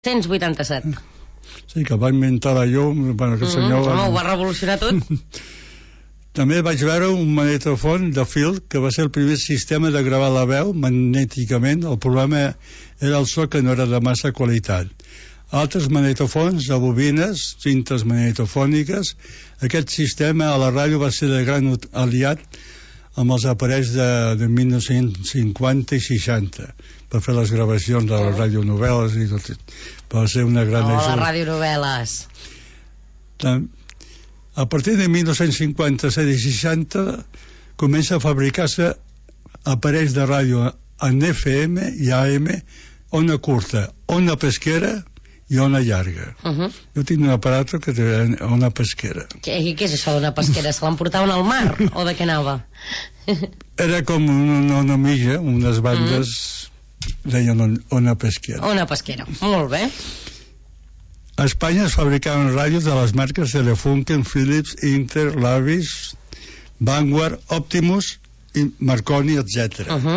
187. Sí, que va inventar la llum, bueno, aquest senyor... Home, ho va revolucionar tot. També vaig veure un magnetofon de fil que va ser el primer sistema de gravar la veu magnèticament. El problema era el so, que no era de massa qualitat. Altres magnetofons de bobines, cintes magnetofòniques. Aquest sistema a la ràdio va ser de gran aliat amb els aparells de 1950 i 60 per fer les gravacions de les radionovel·les i tot. Va ser una gran ajuda. Les radionovel·les. A partir de 1957 i 60 comença a fabricar-se aparells de ràdio en FM i AM, ona curta, ona pesquera i ona llarga. Jo tinc un aparato que té ona pesquera. Què és això d'ona pesquera? Se l'emportaven al mar o de què anava? Era com una mitja, unes bandes deien ona pesquera. Ona pesquera, molt bé. A Espanya es fabricaven ràdios de les marques Telefunken, Philips, Inter, Lavis, Vanguard, Optimus i Marconi, etc.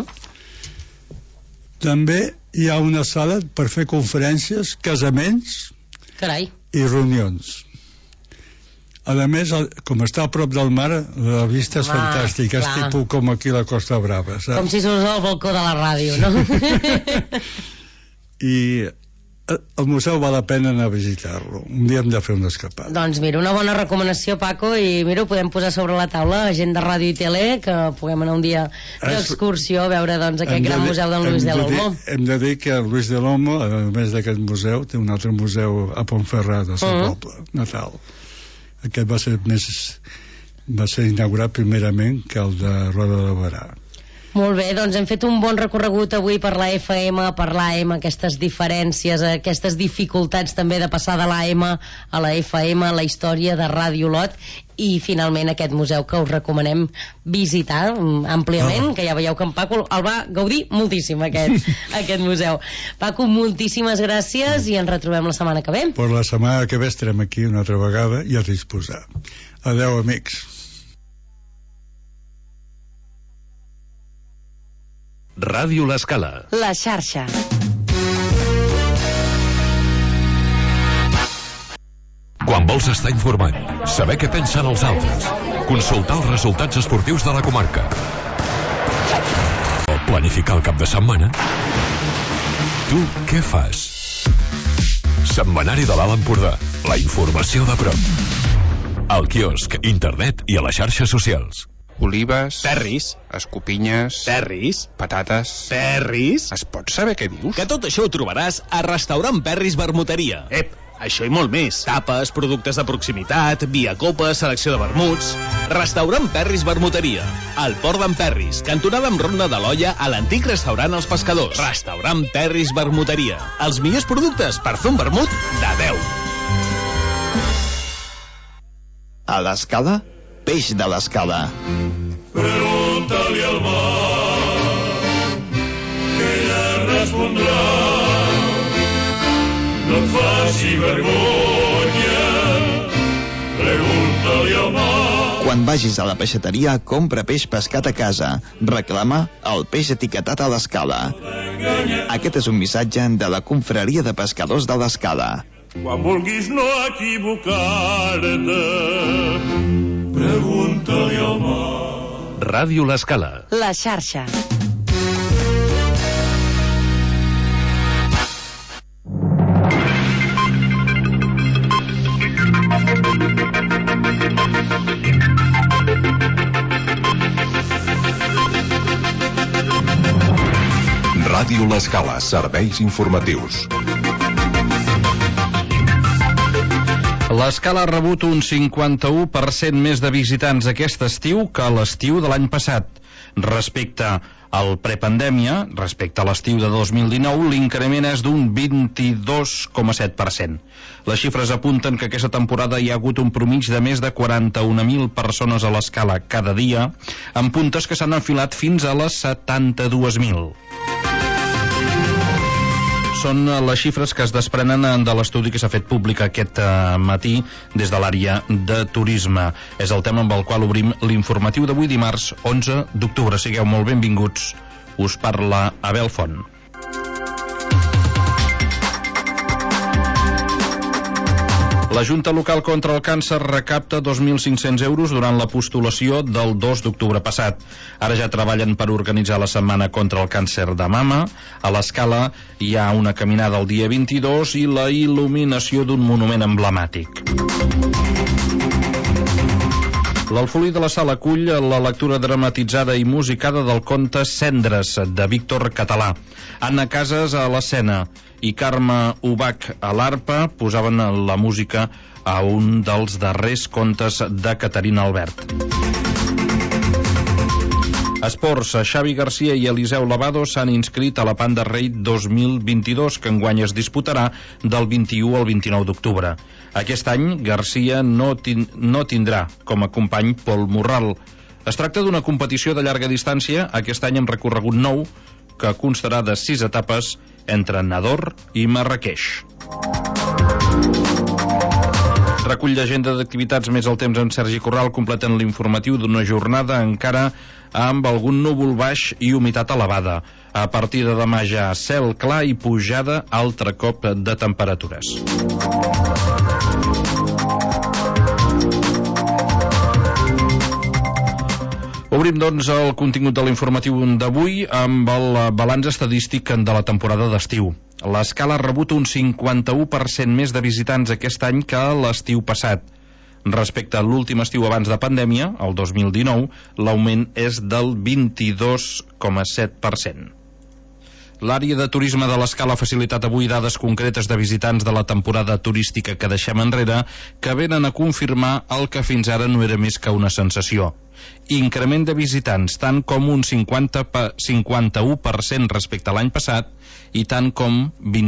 També hi ha una sala per fer conferències, casaments i reunions. A més, com està a prop del mar, la vista és fantàstica. És tipus com aquí a la Costa Brava, saps? Com si surts al balcó de la ràdio, no? I el museu val la pena anar a visitar-lo. Un dia hem de fer una escapada. Doncs mira, una bona recomanació, Paco, i mira, ho podem posar sobre la taula, gent de ràdio i tele, que puguem anar un dia d'excursió a veure doncs aquest gran museu d'en Luis de l'Olmo. Hem de dir que el Luis de l'Olmo, a més d'aquest museu, té un altre museu a Pontferrat, al seu poble natal. Aquest va ser inaugurat primerament que el de Roda de Berà. Molt bé, doncs hem fet un bon recorregut avui per la FM, per l'AM, aquestes diferències, aquestes dificultats també de passar de l'AM a la FM, la història de Ràdio Olot i finalment aquest museu que us recomanem visitar àmpliament, que ja veieu que en Paco el va gaudir moltíssim aquest museu. Paco, moltíssimes gràcies i ens retrobem la setmana que ve. Per la setmana que ve estarem aquí una altra vegada i a disposar. Adeu, amics. Ràdio L'Escala. La xarxa. Quan vols estar informat, saber què pensen els altres, consultar els resultats esportius de la comarca o planificar el cap de setmana, tu què fas? Setmanari de l'Alt Empordà, la informació de prop. Al quiosc, internet i a les xarxes socials. Olives, perris, escopinyes, perris, patates, perris. Es pot saber què dius? Que tot això ho trobaràs a Restaurant Perris Vermuteria. Això i molt més. Tapes, productes de proximitat, via copa, selecció de vermuts. Restaurant Perris Vermuteria. Al Port d'en Perris, cantonada amb Ronda de l'Olla, a l'antic restaurant Els Pescadors. Restaurant Perris Vermuteria. Els millors productes per fer un vermut de 10. A l'Escala, peix de l'Escala. Pregunta-li al mar, que ella respondrà. No et faci vergonya, pregunta-li al mar. Quan vagis a la peixateria, compra peix pescat a casa. Reclama el peix etiquetat a l'Escala. Aquest és un missatge de la Confraria de Pescadors de l'Escala. Quan vulguis no equivocar-te, pregunta-li al mar. Ràdio L'Escala. La xarxa. Ràdio L'Escala, serveis informatius. L'Escala ha rebut un 51% més de visitants aquest estiu que a l'estiu de l'any passat. Respecte al prepandèmia, respecte a l'estiu de 2019, l'increment és d'un 22,7%. Les xifres apunten que aquesta temporada hi ha hagut un promig de més de 41.000 persones a l'Escala cada dia, amb puntes que s'han enfilat fins a les 72.000. Són les xifres que es desprenen de l'estudi que s'ha fet públic aquest matí des de l'àrea de turisme. És el tema amb el qual obrim l'informatiu d'avui dimarts 11 d'octubre. Sigueu molt benvinguts. Us parla Abel Font. La Junta Local contra el Càncer recapta 2.500 euros durant la postulació del 2 d'octubre passat. Ara ja treballen per organitzar la setmana contra el càncer de mama. A l'Escala hi ha una caminada el dia 22 i la il·luminació d'un monument emblemàtic. L'Alfolí de la Sala acull la lectura dramatitzada i musicada del conte Cendres, de Víctor Català. Anna Casas a l'escena i Carme Ubach a l'arpa posaven la música a un dels darrers contes de Caterina Albert. Esports, Xavi Garcia i Eliseu Lavado s'han inscrit a la Panda Raid 2022, que enguany es disputarà del 21 al 29 d'octubre. Aquest any, Garcia no tindrà com a company Pol Morral. Es tracta d'una competició de llarga distància, aquest any amb recorregut nou, que constarà de 6 etapes entre Nador i Marràqueix. Recull d'agenda d'activitats més el temps en Sergi Corral completen l'informatiu d'una jornada encara amb algun núvol baix i humitat elevada. A partir de demà ja cel clar i pujada altre cop de temperatures. Obrim, doncs, el contingut de l'informatiu d'avui amb el balanç estadístic de la temporada d'estiu. L'Escala ha rebut un 51% més de visitants aquest any que l'estiu passat. Respecte a l'últim estiu abans de pandèmia, el 2019, l'augment és del 22,7%. L'àrea de turisme de l'Escala ha facilitat avui dades concretes de visitants de la temporada turística que deixem enrere, que venen a confirmar el que fins ara no era més que una sensació. Increment de visitants tant com un 51% respecte a l'any passat i tant com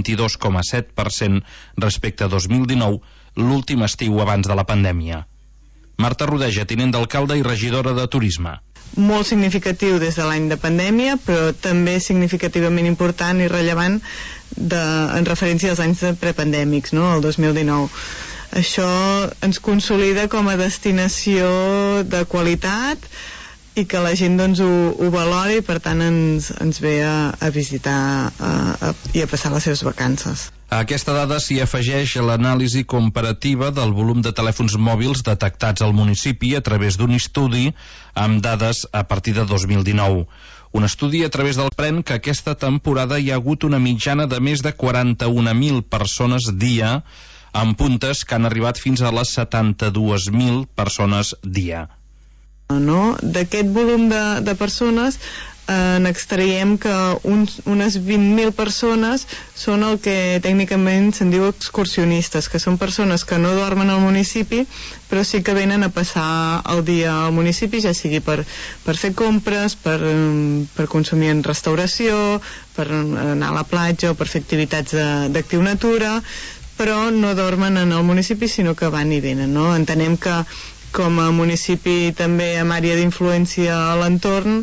22,7% respecte a 2019, l'últim estiu abans de la pandèmia. Marta Rodeja, tinent d'alcalde i regidora de turisme. Molt significatiu des de l'any de pandèmia, però també significativament important i rellevant en referència als anys prepandèmics, no? El 2019. Això ens consolida com a destinació de qualitat i que la gent doncs, ho valora i per tant ens ve a visitar i a passar les seves vacances. A aquesta dada s'hi afegeix l'anàlisi comparativa del volum de telèfons mòbils detectats al municipi a través d'un estudi amb dades a partir de 2019. Un estudi a través del PREN que aquesta temporada hi ha hagut una mitjana de més de 41.000 persones dia, amb puntes que han arribat fins a les 72.000 persones dia. No? D'aquest volum de persones n'extraiem que unes 20.000 persones són el que tècnicament se'n diu excursionistes, que són persones que no dormen al municipi però sí que venen a passar el dia al municipi, ja sigui per fer compres, per consumir en restauració, per anar a la platja o per fer activitats d'actiu natura, però no dormen en el municipi sinó que van i venen, no? Entenem que com a municipi també amb àrea d'influència a l'entorn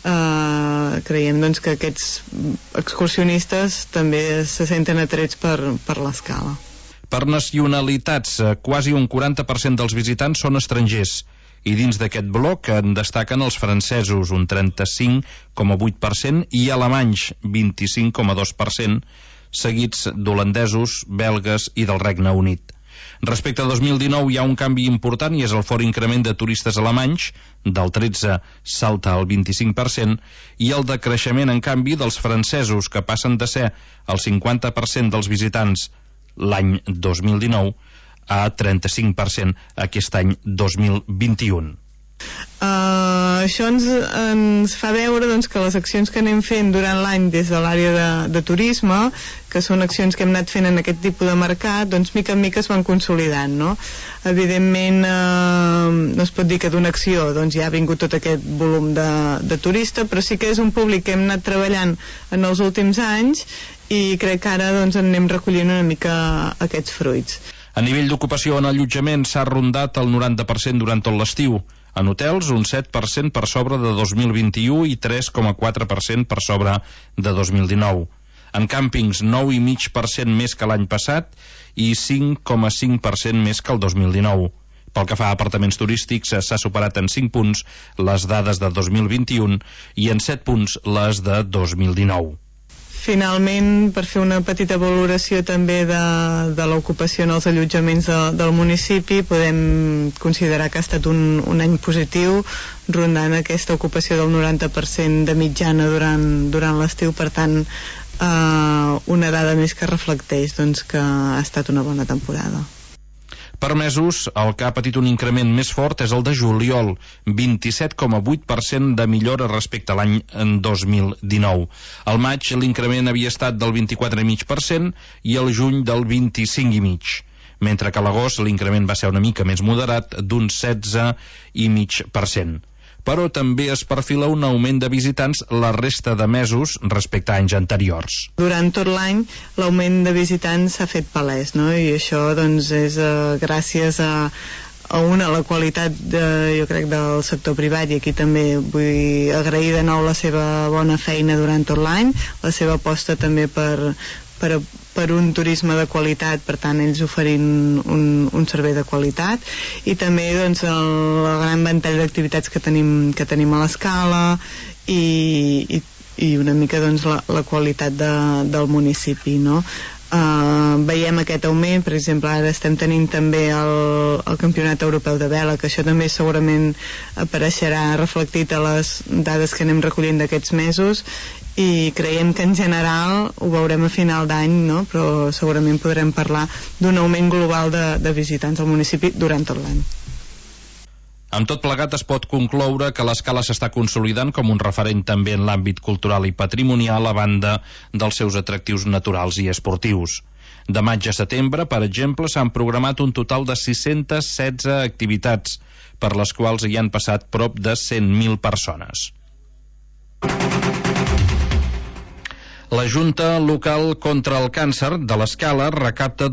creiem doncs, que aquests excursionistes també se senten atrets per l'Escala. Per nacionalitats, quasi un 40% dels visitants són estrangers i dins d'aquest bloc en destaquen els francesos, un 35,8%, i alemanys, 25,2%, seguits d'holandesos, belgues i del Regne Unit. Respecte a 2019 hi ha un canvi important i és el fort increment de turistes alemanys, del 13 salta al 25%, i el decreixement, en canvi, dels francesos, que passen de ser el 50% dels visitants l'any 2019 a 35% aquest any 2021. Això ens fa veure doncs, que les accions que anem fent durant l'any des de l'àrea de turisme, que són accions que hem anat fent en aquest tipus de mercat, doncs mica en mica es van consolidant, no? Evidentment no es pot dir que d'una acció doncs, ja ha vingut tot aquest volum de turista, però sí que és un públic que hem anat treballant en els últims anys i crec que ara doncs, en anem recollint una mica aquests fruits. A nivell d'ocupació en allotjament s'ha rondat el 90% durant tot l'estiu. En hotels, un 7% per sobre de 2021 i 3,4% per sobre de 2019. En càmpings, 9,5% més que l'any passat i 5,5% més que el 2019. Pel que fa a apartaments turístics, s'ha superat en 5 punts les dades de 2021 i en 7 punts les de 2019. finalment, per fer una petita valoració també de l'ocupació en els allotjaments del municipi, podem considerar que ha estat un any positiu, rondant aquesta ocupació del 90% de mitjana durant l'estiu. Per tant, una dada més que reflecteix doncs, que ha estat una bona temporada. Per mesos, el que ha patit un increment més fort és el de juliol, 27,8% de millora respecte a l'any 2019. Al maig l'increment havia estat del 24,5% i el juny del 25,5%, mentre que a l'agost l'increment va ser una mica més moderat, d'un 16,5%. Però també es perfila un augment de visitants la resta de mesos respecte a anys anteriors. Durant tot l'any l'augment de visitants s'ha fet palès, no? I això doncs, és gràcies a la qualitat jo crec del sector privat, i aquí també vull agrair de nou la seva bona feina durant tot l'any, la seva aposta també per un turisme de qualitat, per tant ells oferint un servei de qualitat, i també doncs, el gran ventall d'activitats que tenim a l'Escala i una mica doncs, la qualitat del municipi, no? Veiem aquest augment. Per exemple, ara estem tenint també el Campionat Europeu de Vela, que això també segurament apareixerà reflectit a les dades que anem recollint d'aquests mesos, i creiem que en general ho veurem a final d'any, no? Però segurament podrem parlar d'un augment global de visitants al municipi durant tot l'any. Amb tot plegat es pot concloure que l'Escala s'està consolidant com un referent també en l'àmbit cultural i patrimonial, a banda dels seus atractius naturals i esportius. De maig a setembre, per exemple, s'han programat un total de 616 activitats, per les quals hi han passat prop de 100.000 persones. La Junta Local contra el Càncer de l'Escala recapta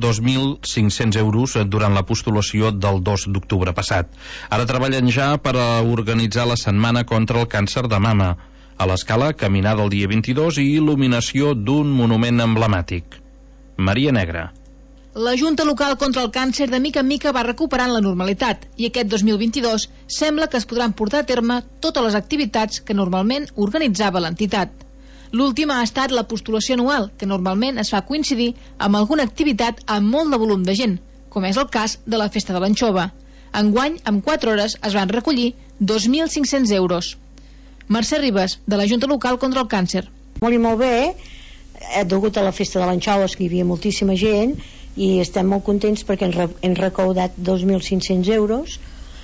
2.500 euros durant la postulació del 2 d'octubre passat. Ara treballen ja per a organitzar la setmana contra el càncer de mama. A l'Escala, caminada el dia 22 i il·luminació d'un monument emblemàtic. Maria Negra. La Junta Local contra el Càncer de mica en mica va recuperant la normalitat, i aquest 2022 sembla que es podran portar a terme totes les activitats que normalment organitzava l'entitat. L'última ha estat la postulació anual, que normalment es fa coincidir amb alguna activitat amb molt de volum de gent, com és el cas de la Festa de l'Anxova. Enguany, en 4 hores, es van recollir 2.500 euros. Mercè Ribas, de la Junta Local contra el Càncer. Molt i molt bé, degut a la Festa de l'Anxova, que hi havia moltíssima gent, i estem molt contents perquè hem recaudat 2.500 euros,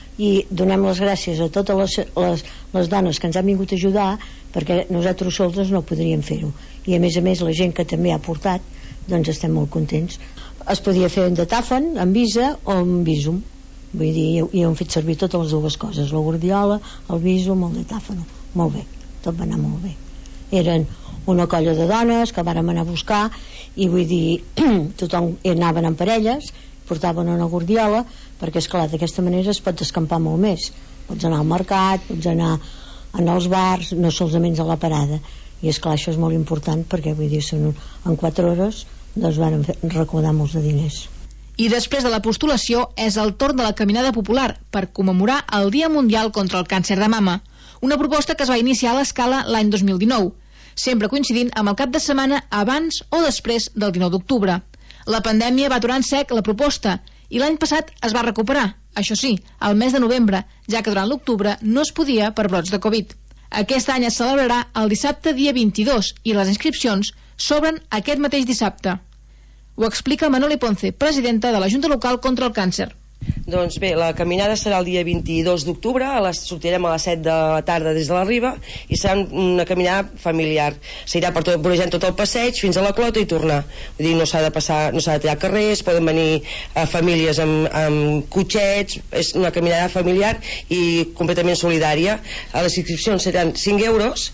i donem les gràcies a totes les dones que ens han vingut a ajudar, perquè nosaltres sols no podríem fer-ho, i a més la gent que també ha portat, doncs estem molt contents. Es podia fer en datàfon, en visa o en visum, vull dir, i hem fet servir totes les dues coses, la guardiola, el visum, el datàfon. Molt bé, tot va anar molt bé. Eren una colla de dones que vàrem anar a buscar, i vull dir, tothom anaven en parelles, portaven una guardiola, perquè esclar, d'aquesta manera es pot escampar molt més. Pots anar al mercat, pots anar als bars, no solament a la parada, i esclar, això és molt important, perquè vull dir, en 4 hores doncs van recaudar molts de diners. I després de la postulació és el torn de la caminada popular per commemorar el Dia Mundial contra el Càncer de Mama, una proposta que es va iniciar a l'Escala l'any 2019, sempre coincidint amb el cap de setmana abans o després del 19 d'octubre. La pandèmia va aturar en sec la proposta, i l'any passat es va recuperar, això sí, al mes de novembre, ja que durant l'octubre no es podia per brots de Covid. Aquest any es celebrarà el dissabte dia 22 i les inscripcions s'obren aquest mateix dissabte. Ho explica Manoli Ponce, presidenta de la Junta Local contra el Càncer. Doncs bé, la caminada serà el dia 22 d'octubre, sortirem a les 7 de la tarda des de la Riba, i serà una caminada familiar. S'irà vorejant tot el passeig fins a la Clota i tornar. Vull dir, no s'ha de tirar carrers, poden venir famílies amb cotxets, és una caminada familiar i completament solidària. Les inscripcions seran 5 euros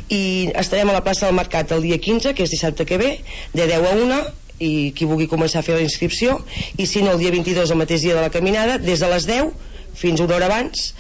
i estarem a la plaça del Mercat el dia 15, que és dissabte que ve, de 10 a 1, i qui vulgui començar a fer la inscripció, i si no el dia 22, el mateix dia de la caminada, des de les 10 fins una hora abans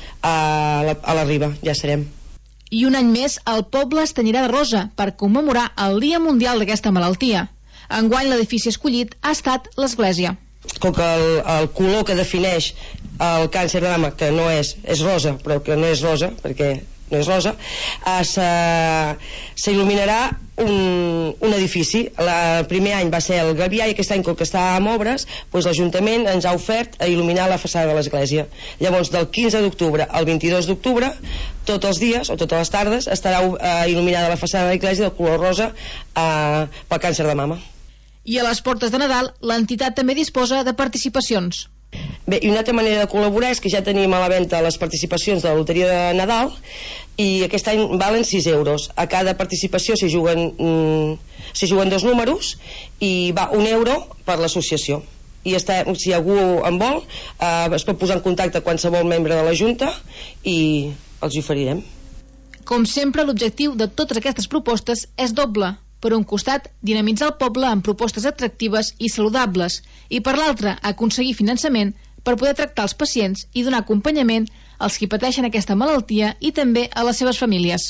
a la Riba, ja serem. I un any més el poble es tenyirà de rosa per commemorar el Dia Mundial d'aquesta malaltia. Enguany l'edifici escollit ha estat l'església. Com que el color que defineix el càncer de mama, que no és rosa, però que no és rosa perquè no és rosa, s'il·luminarà un edifici. El primer any va ser el Gavià i aquest any, com que està amb obres, doncs l'Ajuntament ens ha ofert a il·luminar la façana de l'església. Llavors, del 15 d'octubre al 22 d'octubre, tots els dies o totes les tardes estarà il·luminada la façana de l'església de color rosa pel càncer de mama. I a les portes de Nadal, l'entitat també disposa de participacions. Bé, i una altra manera de col·laborar és que ja tenim a la venda les participacions de la loteria de Nadal i aquest any valen 6 euros. A cada participació s'hi juguen 2 números i va 1 euro per l'associació. I si algú en vol, es pot posar en contacte qualsevol membre de la Junta i els hi oferirem. Com sempre, l'objectiu de totes aquestes propostes és doble. Per un costat, dinamitzar el poble amb propostes atractives i saludables i per l'altre, aconseguir finançament per poder tractar els pacients i donar acompanyament als qui pateixen aquesta malaltia i també a les seves famílies.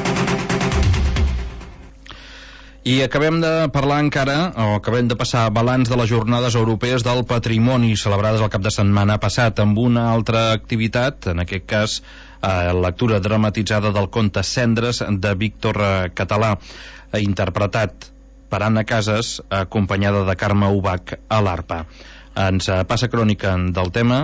I acabem de parlar acabem de passar balanç de les Jornades Europees del Patrimoni celebrades el cap de setmana passat amb una altra activitat, en aquest cas lectura dramatitzada del conte Cendres de Víctor Català, interpretat per Anna Casas, acompanyada de Carme Ubach a l'arpa. Ens passa crònica del tema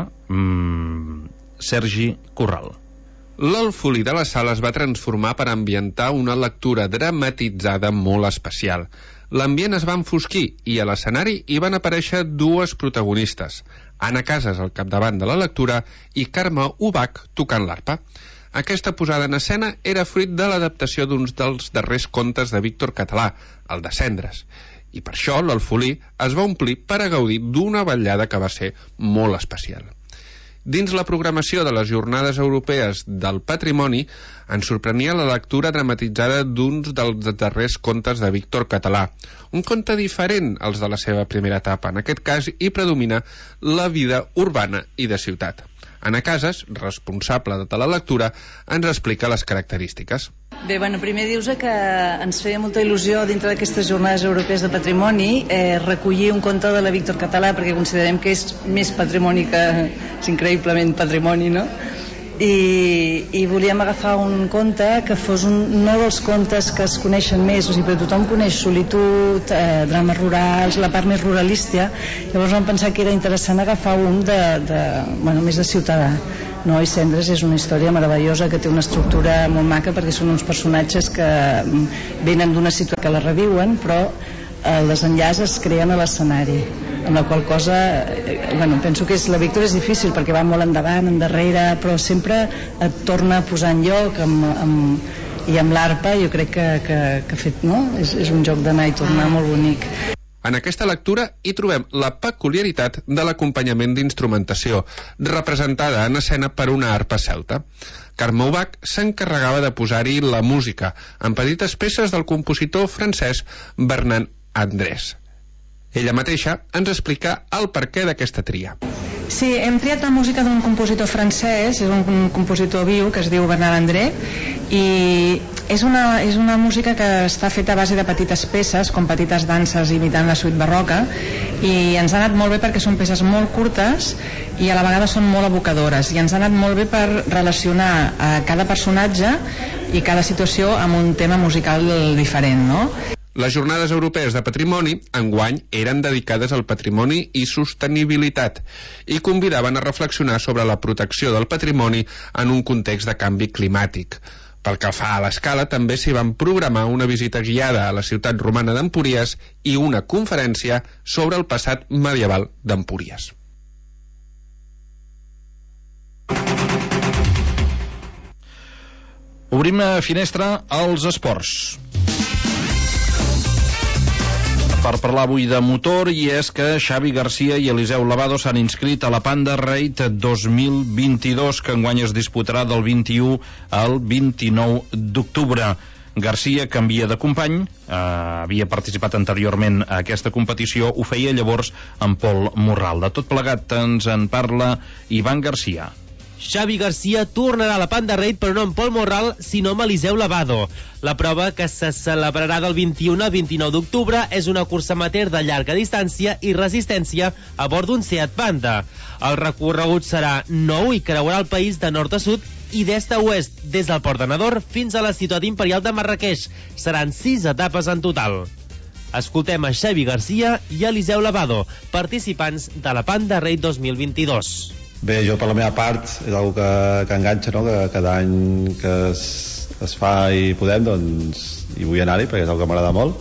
Sergi Corral. L'Alfolí de la Sala es va transformar per ambientar una lectura dramatitzada molt especial. L'ambient es va enfosquir i a l'escenari hi van aparèixer 2 protagonistes, Anna Casas al capdavant de la lectura i Carme Ubach tocant l'arpa. Aquesta posada en escena era fruit de l'adaptació d'uns dels darrers contes de Víctor Català, el de Cendres, i per això l'Alfolí es va omplir per a gaudir d'una vetllada que va ser molt especial. Dins la programació de les Jornades Europees del Patrimoni ens sorprenia la lectura dramatitzada d'uns dels darrers contes de Víctor Català, un conte diferent als de la seva primera etapa. En aquest cas hi predomina la vida urbana i de ciutat. Anna Casas, responsable de la lectura, ens explica les característiques. Bé, primer dius que ens feia molta il·lusió dintre d'aquestes Jornades Europees de Patrimoni recollir un conte de la Víctor Català, perquè considerem que és més patrimoni que és increïblement patrimoni, no? I volíem agafar un conte que fos no dels contes que es coneixen més, o sigui, però tothom coneix solitud, drames rurals, la part més ruralista. Llavors vam pensar que era interessant agafar un més de ciutadà, no? I Cendres és una història meravellosa que té una estructura molt maca perquè són uns personatges que venen d'una situació que la reviuen, però el desenllaç es creen a l'escenari, amb la qual cosa penso que la Víctor és difícil perquè va molt endavant, endarrere, però sempre et torna a posar en lloc i amb l'arpa jo crec que ha fet, no? És un joc d'anar i tornar molt bonic. En aquesta lectura hi trobem la peculiaritat de l'acompanyament d'instrumentació, representada en escena per una arpa celta. Carme Ubach s'encarregava de posar-hi la música, en petites peces del compositor francès Bernard Andrés. Ella mateixa ens explica el perquè d'aquesta tria. Sí, hem triat la música d'un compositor francès, és un compositor viu que es diu Bernard André, i és una música que està feta a base de petites peces, com petites danses imitant la suite barroca, i ens ha anat molt bé perquè són peces molt curtes i a la vegada són molt evocadores, i ens ha anat molt bé per relacionar a cada personatge i cada situació amb un tema musical diferent, no? Les Jornades Europees de Patrimoni, enguany, eren dedicades al patrimoni i sostenibilitat i convidaven a reflexionar sobre la protecció del patrimoni en un context de canvi climàtic. Pel que fa a l'escala, també s'hi van programar una visita guiada a la ciutat romana d'Empúries i una conferència sobre el passat medieval d'Empúries. Obrim finestra als esports. Per parlar avui de motor, i és que Xavi Garcia i Eliseu Lavado s'han inscrit a la Panda Raid 2022, que enguany es disputarà del 21 al 29 d'octubre. Garcia canvia de company, havia participat anteriorment a aquesta competició, ho feia llavors amb Pol Morral. De tot plegat ens en parla Ivan Garcia. Xavi Garcia tornarà a la Panda Raid, però no amb Pol Morral, sinó amb Eliseu Lavado. La prova, que se celebrarà del 21 al 29 d'octubre, és una cursa amateur de llarga distància i resistència a bord d'un Seat Panda. El recorregut serà nou i creuarà el país de nord a sud i d'est a oest, des del Port de Nador fins a la ciutat imperial de Marrakeix. Seran 6 etapes en total. Escoltem a Xavi Garcia i Eliseu Lavado, participants de la Panda Raid 2022. Bé, jo per la meva part és una que enganxa, no? Que cada any que es fa i podem, doncs hi vull anar-hi perquè és una que m'agrada molt.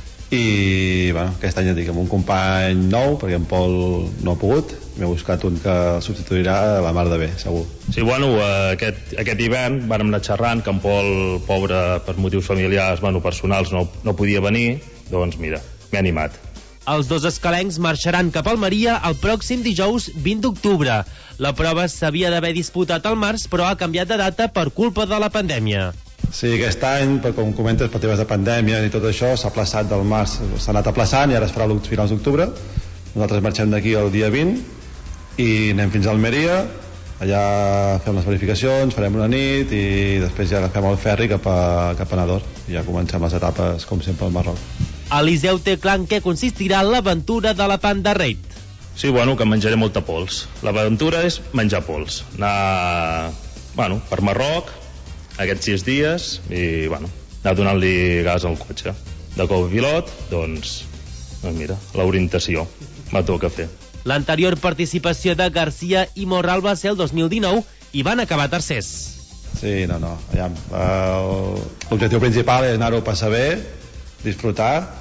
I bueno, aquest any ja dic, amb un company nou, perquè en Pol no ha pogut, m'he buscat un que el substituirà la mar de bé, segur. Sí, bueno, aquest hivern vàrem anar xerrant que en Pol, pobre, per motius familiars, personals, no podia venir, doncs mira, m'he animat. Els dos escalencs marxaran cap a Almeria el pròxim dijous 20 d'octubre. La prova s'havia d'haver disputat al març, però ha canviat de data per culpa de la pandèmia. Sí, aquest any, com comentes, per temes de pandèmia i tot això, s'ha aplaçat del març, s'ha anat aplaçant i ara es farà a finals d'octubre. Nosaltres marxem d'aquí el dia 20 i anem fins a Almeria, allà fem les verificacions, farem una nit i després ja agafem el ferri cap a Nador i ja comencem les etapes, com sempre, al Marroc. Eliseu té clar en què consistirà l'aventura de la Panda Raid. Sí, bueno, que menjaré molta pols. L'aventura és menjar pols. Anar, per Marroc, aquests 6 dies, i, anar donant-li gas al cotxe. De copilot, doncs mira, l'orientació me toca fer. L'anterior participació de Garcia i Morral va ser el 2019 i van acabar tercers. Sí, l'objectiu principal és anar-ho a passar bé, disfrutar,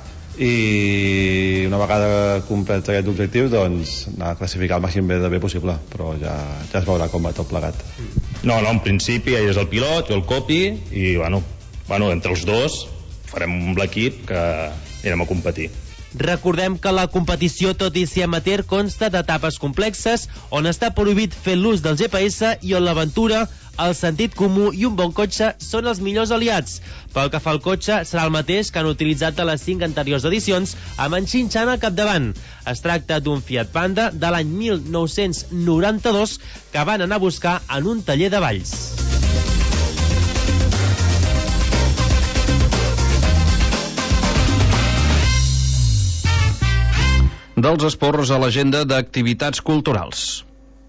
i una vegada complets aquests objectius, doncs anar a classificar el màxim de bé possible, però ja es veurà com va tot plegat. No, en principi ell és el pilot, jo el copi, i entre els dos farem l'equip que anirem a competir. Recordem que la competició, tot i ser amateur, consta d'etapes complexes on està prohibit fer l'ús del GPS i on l'aventura, el sentit comú i un bon cotxe són els millors aliats. Pel que fa al cotxe, serà el mateix que han utilitzat a les 5 anteriors edicions, amb en Xinxan al capdavant. Es tracta d'un Fiat Panda de l'any 1992 que van anar a buscar en un taller de Valls. Dels esports a l'agenda d'activitats culturals.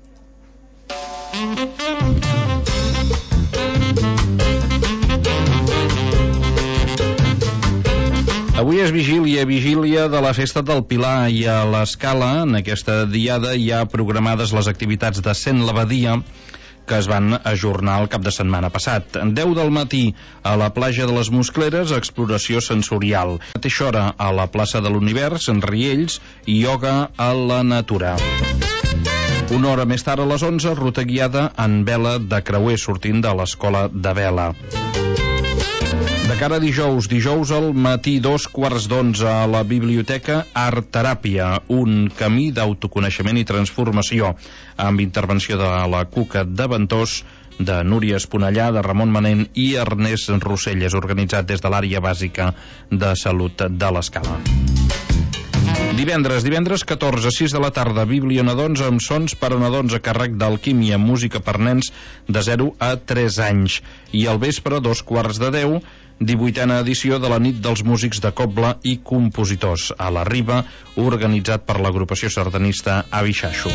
Avui és vigília de la Festa del Pilar i a l'Escala, en aquesta diada, hi ha programades les activitats de Cent l'Abadia, que es van ajornar el cap de setmana passat. 10 del matí a la platja de les Muscleres, exploració sensorial. A mateixa hora a la plaça de l'Univers, en Riells, i ioga a la natura. Una hora més tard, a les 11, ruta guiada en vela de creuer sortint de l'escola de vela. De cara a dijous al matí, 11:15 a la biblioteca Art Teràpia, un camí d'autoconeixement i transformació, amb intervenció de la Cuca de Ventós, de Núria Esponellà, de Ramon Manent i Ernest Rosselles, organitzat des de l'àrea bàsica de salut de l'Escala. Divendres 14, 6 de la tarda, Biblionadons amb sons per a nadons a càrrec d'Alquímia, música per nens de 0 a 3 anys. I al vespre, 9:45, 18a edició de la nit dels músics de cobla i compositors a la Riba, organitzat per l'agrupació sardanista Avi Xaxo.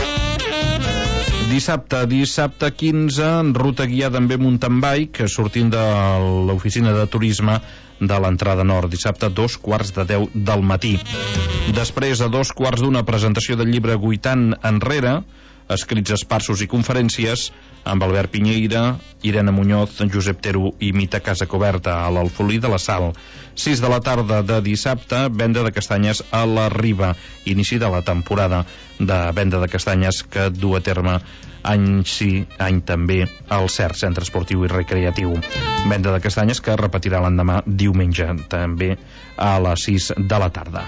Dissabte 15, ruta guiada amb mountain bike, sortint de l'oficina de turisme de l'entrada nord, dissabte 9:15 del matí. Després, a 2:15, presentació del llibre Guitant enrere, escrits esparsos i conferències, amb Albert Pinyeira, Irene Muñoz, Josep Teru i Mita Casacoberta, a l'Alfolí de la Sal. 6 de la tarda de dissabte, venda de castanyes a la Riba, inici de la temporada de venda de castanyes que du a terme any sí, any també, al CERC, Centre Esportiu i Recreatiu. Venda de castanyes que repetirà l'endemà diumenge, també a les 6 de la tarda.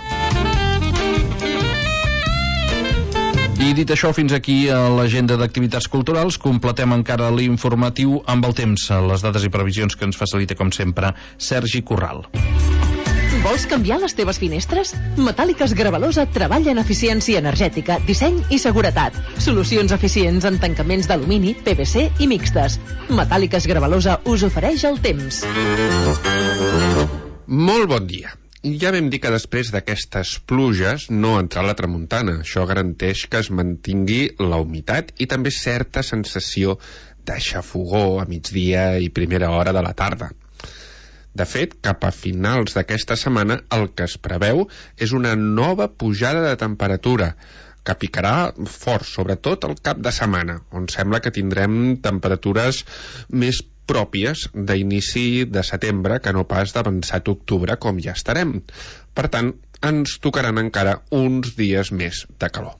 I dit això, fins aquí a l'agenda d'activitats culturals. Completem encara l'informatiu amb el temps, les dades i previsions que ens facilita, com sempre, Sergi Corral. Vols canviar les teves finestres? Metàl·liques Gravalosa treballa en eficiència energètica, disseny i seguretat. Solucions eficients en tancaments d'alumini, PVC i mixtes. Metàl·liques Gravalosa us ofereix el temps. Molt bon dia. Ja vam dir que després d'aquestes pluges no entrarà la tramuntana. Això garanteix que es mantingui la humitat i també certa sensació de xafogor a migdia i primera hora de la tarda. De fet, cap a finals d'aquesta setmana el que es preveu és una nova pujada de temperatura que picarà fort, sobretot el cap de setmana, on sembla que tindrem temperatures més pròpies d'inici de setembre que no pas d'avançat octubre, com ja estarem. Per tant, ens tocaran encara uns dies més de calor.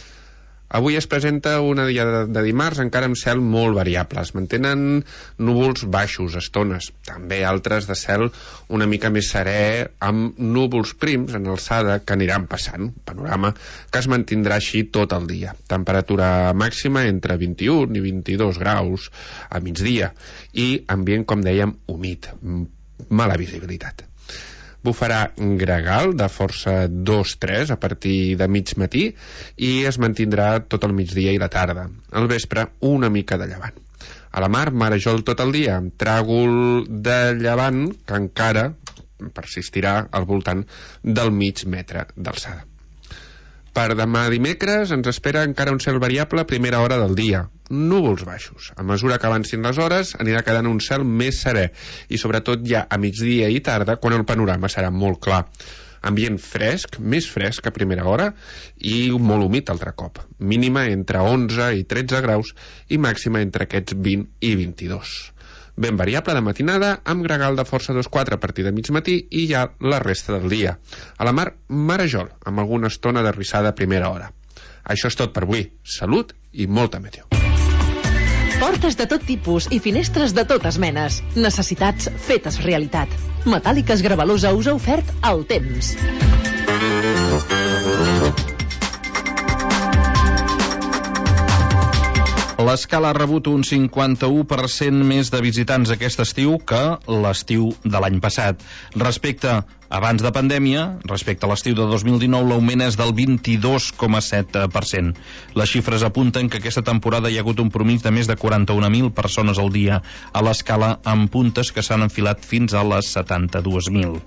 Avui es presenta una dia de dimarts encara amb cel molt variable. Es mantenen núvols baixos a estones, també altres de cel una mica més serè, amb núvols prims en alçada que aniran passant. Panorama que es mantindrà així tot el dia. Temperatura màxima entre 21 i 22 graus a migdia i ambient, com dèiem, humit, mala visibilitat. Bufarà gregal de força 2-3 a partir de mig matí i es mantindrà tot el migdia i la tarda. Al vespre, una mica de llevant. A la mar, marejol tot el dia, amb tràgol de llevant que encara persistirà al voltant del mig metre d'alçada. Per demà dimecres ens espera encara un cel variable a primera hora del dia, núvols baixos. A mesura que avancin les hores anirà quedant un cel més serè i sobretot ja a migdia i tarda, quan el panorama serà molt clar. Ambient fresc, més fresc a primera hora i molt humit altre cop. Mínima entre 11 i 13 graus i màxima entre aquests 20 i 22. Ben variable de matinada, amb gregal de força 2-4 a partir de mig matí i ja la resta del dia. A la mar, marejol, amb alguna estona de rissada a primera hora. Això és tot per avui. Salut i molta meteo. Portes de tot tipus i finestres de totes menes. Necessitats fetes realitat. Metàl·liques Gravalusa us ha ofert el temps. L'Escala ha rebut un 51% més de visitants aquest estiu que l'estiu de l'any passat. Respecte abans de pandèmia, respecte a l'estiu de 2019, l'augment és del 22,7%. Les xifres apunten que aquesta temporada hi ha hagut un promís de més de 41.000 persones al dia a l'Escala, amb puntes que s'han enfilat fins a les 72.000.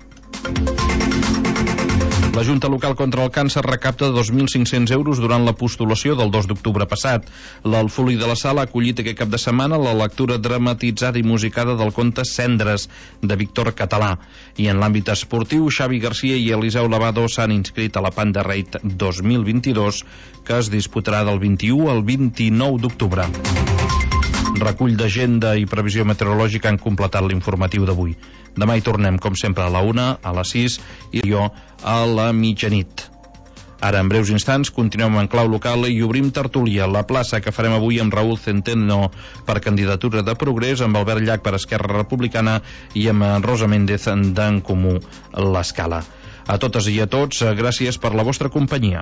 La Junta Local contra el Càncer recapta 2.500 euros durant la postulació del 2 d'octubre passat. L'Alfulí de la Sala ha acollit aquest cap de setmana la lectura dramatitzada i musicada del conte Cendres, de Víctor Català. I en l'àmbit esportiu, Xavi Garcia i Eliseu Lavado s'han inscrit a la Panda Raid 2022, que es disputarà del 21 al 29 d'octubre. Recull d'agenda i previsió meteorològica han completat l'informatiu d'avui. Demà hi tornem, com sempre, a la 1, a les 6 i jo a la mitjanit. Ara, en breus instants, continuem en clau local i obrim tertúlia. La plaça que farem avui amb Raúl Centeno per candidatura de Progrés, amb Albert Llach per Esquerra Republicana i amb Rosa Méndez d'En Comú l'Escala. A totes i a tots, gràcies per la vostra companyia.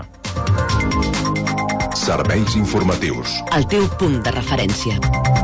Serveis informatius. El teu punt de referència.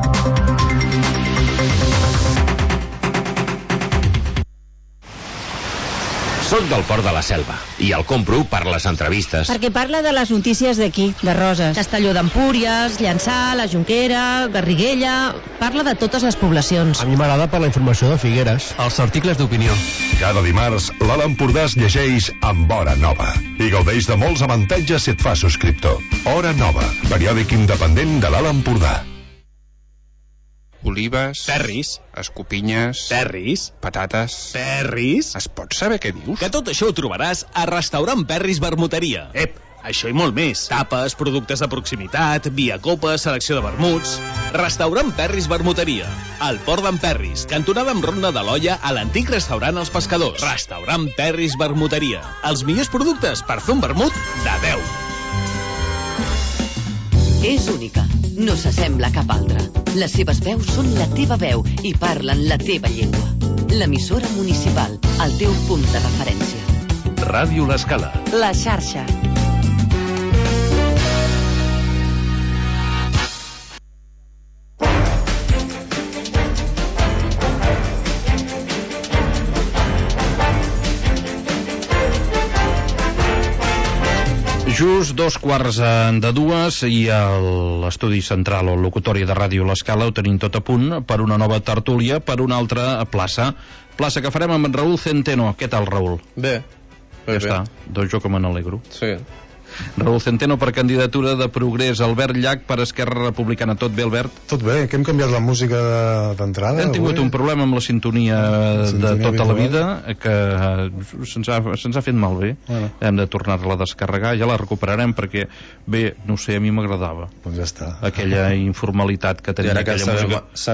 Soc del Port de la Selva i el compro per les entrevistes. Perquè parla de les notícies d'aquí, de Roses. Castelló d'Empúries, Llançà, la Jonquera, Garriguella... Parla de totes les poblacions. A mi m'agrada per la informació de Figueres, els articles d'opinió. Cada dimarts, l'Alt Empordà es llegeix amb Hora Nova i gaudeix de molts avantatges si et fa subscriptor. Hora Nova, periòdic independent de l'Alt Empordà. Olives, perris, escopinyes, perris, patates, perris. Es pot saber què dius? Que tot això ho trobaràs a Restaurant Perris Vermuteria. Això i molt més. Tapes, productes de proximitat, via copa, selecció de vermuts. Restaurant Perris Vermuteria. Al Port d'en Perris, cantonada amb Ronda de l'Olla, a l'antic restaurant Els Pescadors. Restaurant Perris Vermuteria. Els millors productes per fer un vermut de 10. És única. No s'assembla a cap altra. Les seves veus són la teva veu i parlen la teva llengua. L'emissora municipal, el teu punt de referència. Ràdio L'Escala. La xarxa. Just minuts, 2:15 i a l'estudi central o el locutori de Ràdio L'Escala ho tenim tot a punt per una nova tertúlia, per una altra plaça que farem amb en Raúl Centeno. Què tal, Raúl? Bé. Ja està, doncs jo que me n'alegro. Sí. Raúl Centeno per candidatura de Progrés, Albert Llach per Esquerra Republicana. Tot bé, Albert? Tot bé, que hem canviat la música d'entrada. Hem tingut un problema amb la sintonia de tota la vida que se'ns ha fet malbé. Hem de tornar-la a descarregar, ja la recuperarem perquè, bé, no sé, a mi m'agradava. Doncs ja està. Aquella informalitat que tenia aquella música.